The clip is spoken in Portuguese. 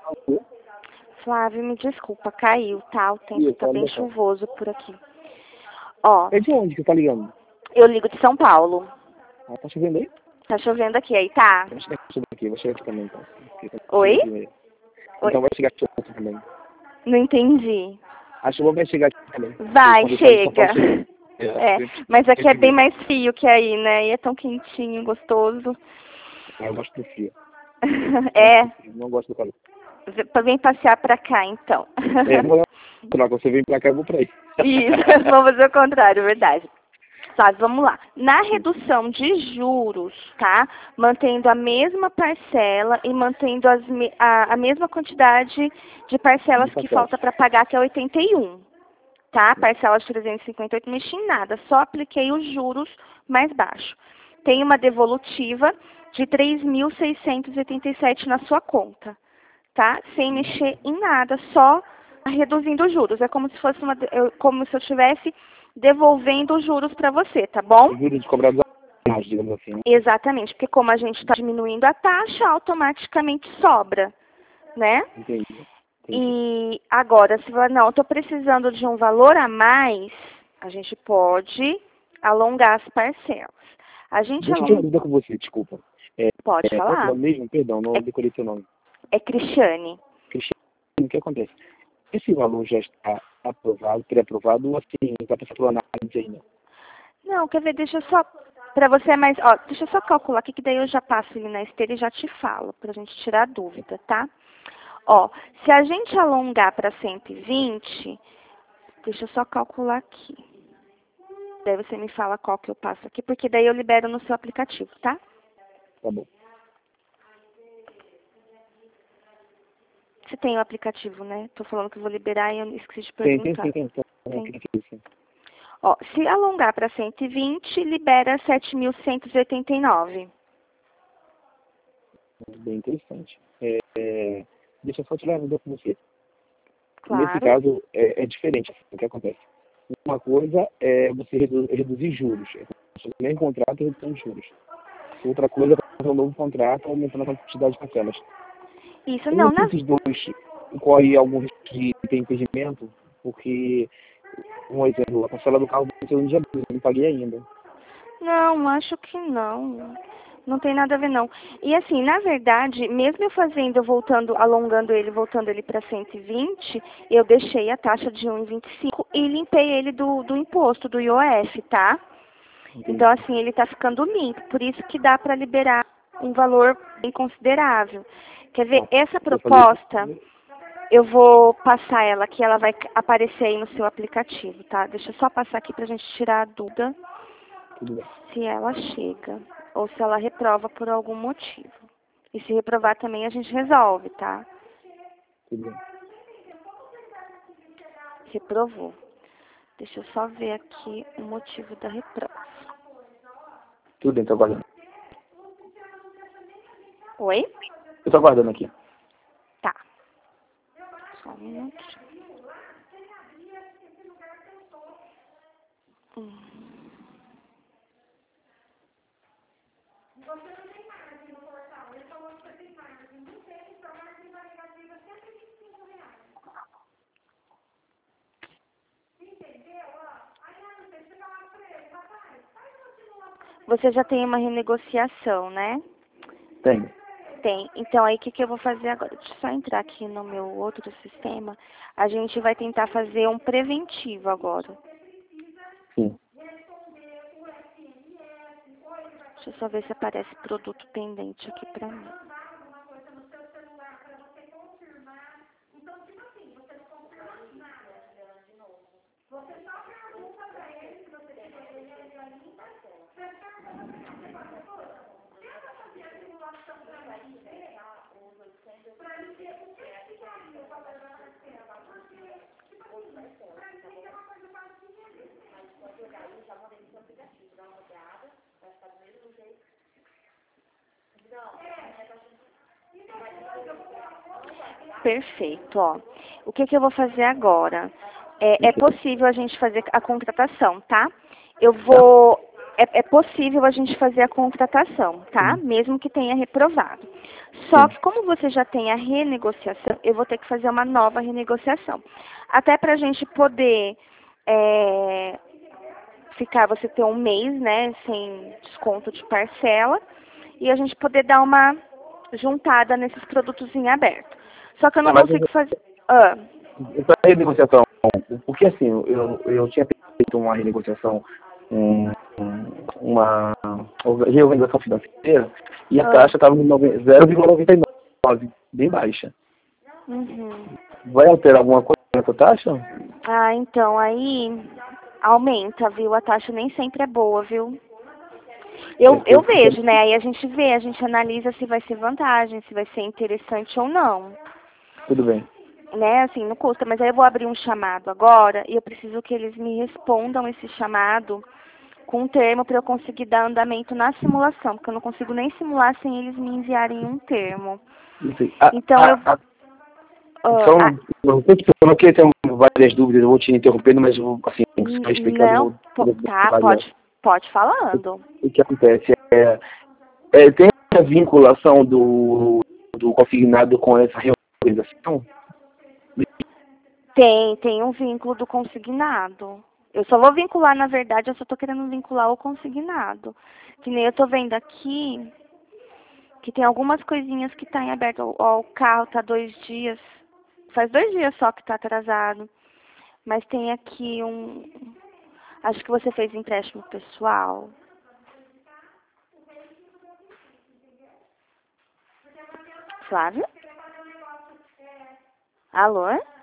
Alô? Flávio, me desculpa, caiu, tá? O tempo tá bem chuvoso por aqui. Ó, É de onde que tá ligando? eu ligo de São Paulo. Ah, tá chovendo aí? Tá chovendo aqui, aí tá? Vai chegar chuva aqui, vai chegar aqui também, então. Oi? Oi? Oi? Então vai chegar chuva aqui também. Não entendi. A chuva vai chegar aqui também. Vai, Quando eu sair de São chega. Paulo, chega. É, mas aqui é bem mais frio que aí, né? E é tão quentinho, gostoso. Eu gosto do frio. É, Não gosto do calor. vem passear pra cá, então. É, vou lá, você vem pra cá, eu vou pra aí. Isso, vamos fazer o contrário, verdade. Tá, vamos lá. Na redução de juros, tá? Mantendo a mesma parcela e mantendo a mesma quantidade de parcelas que falta para pagar, que é 81. Tá? Parcela de 358, não mexi em nada, só apliquei os juros mais baixos. Tem uma devolutiva de 3.687 na sua conta, tá? Sem mexer em nada, só reduzindo os juros. É como se fosse como se eu estivesse devolvendo os juros para você, tá bom? Os juros cobrados a digamos assim, né? Exatamente, porque como a gente está diminuindo a taxa, automaticamente sobra, né? Entendi. E agora, se você não, estou precisando de um valor a mais, a gente pode alongar as parcelas. A gente Deixa eu tirar uma dúvida com você, desculpa. Pode Qual é o falar. nome mesmo? Perdão, não decorei seu nome. É Cristiane. Cristiano, o que acontece? Esse valor já está aprovado, pré-aprovado, ou assim, está passando por análise ainda? Não, quer ver, deixa eu só, para você é mais, ó, deixa eu só calcular aqui, que daí eu já passo ele na esteira e já te falo, pra gente tirar a dúvida, tá? Ó, se a gente alongar para 120, deixa eu só calcular aqui. Daí você me fala qual que eu passo aqui, porque daí eu libero no seu aplicativo, tá? Tá bom. Você tem o aplicativo, né? Tô falando que eu vou liberar e eu esqueci de perguntar. Tem. Ó, se alongar para 120, libera 7.189. Bem interessante. Deixa eu só tirar uma dúvida com você. Nesse Claro. caso, é diferente o que acontece. Uma coisa é você reduzir juros. Você tem um contrato e redução de juros. Outra coisa é fazer um novo contrato aumentando a quantidade de parcelas. Isso não, Esses dois corre algum risco de ter impedimento, porque, um exemplo, a parcela do carro venceu no dia 2, eu não paguei ainda. Não, acho que não. Não tem nada a ver, não. E assim, na verdade, mesmo eu fazendo, alongando ele, voltando ele para 120, eu deixei a taxa de 1,25 e limpei ele do imposto, do IOF, tá? Entendi. Então, assim, ele tá ficando limpo. Por isso que dá para liberar um valor bem considerável. Quer ver? Essa proposta, eu vou passar ela aqui, ela vai aparecer aí no seu aplicativo, tá? Deixa eu só passar aqui pra gente tirar a dúvida. Tudo bem. Se ela chega ou se ela reprova por algum motivo. E se reprovar também a gente resolve, tá? Tudo bem. Reprovou. Deixa eu só ver aqui o motivo da reprova. Tudo bem, tô aguardando. Oi? Eu tô aguardando aqui. Tá. Só um minutinho. Você já tem uma renegociação, né? Tem. Tem. Então, aí, o que eu vou fazer agora? Deixa eu só entrar aqui no meu outro sistema. A gente vai tentar fazer um preventivo agora. Sim. Deixa eu só ver se aparece produto pendente aqui pra mim. Perfeito, ó. O que eu vou fazer agora? É possível a gente fazer a contratação, tá? Eu vou é possível a gente fazer a contratação, tá? Mesmo que tenha reprovado. Só que como você já tem a renegociação, eu vou ter que fazer uma nova renegociação. Até para a gente poder você ter um mês, né, sem desconto de parcela, e a gente poder dar uma juntada nesses produtos em aberto. Só que eu não consigo fazer... Para a renegociação, porque assim, eu tinha feito uma renegociação, uma reorganização financeira, e a taxa estava em 0,99, bem baixa. Vai alterar alguma coisa nessa taxa? Ah, então, aí aumenta, viu? A taxa nem sempre é boa, viu? Eu vejo, né? Aí a gente analisa se vai ser vantagem, se vai ser interessante ou não. Tudo bem. Né, assim, não custa, mas aí eu vou abrir um chamado agora e eu preciso que eles me respondam esse chamado com um termo para eu conseguir dar andamento na simulação, porque eu não consigo nem simular sem eles me enviarem um termo. Então eu... eu não queria ter várias dúvidas, eu vou te interrompendo, mas assim, você vai explicando. Não, tá, pode falando. O que acontece tem essa vinculação do consignado com essa reorganização? Tem um vínculo do consignado. Eu só vou vincular, na verdade, eu só estou querendo vincular o consignado. Que nem eu estou vendo aqui, que tem algumas coisinhas que tá em aberto. Ó, o carro tá 2 dias, faz 2 dias só que tá atrasado. Mas tem aqui acho que você fez empréstimo pessoal. Flávio? Alô?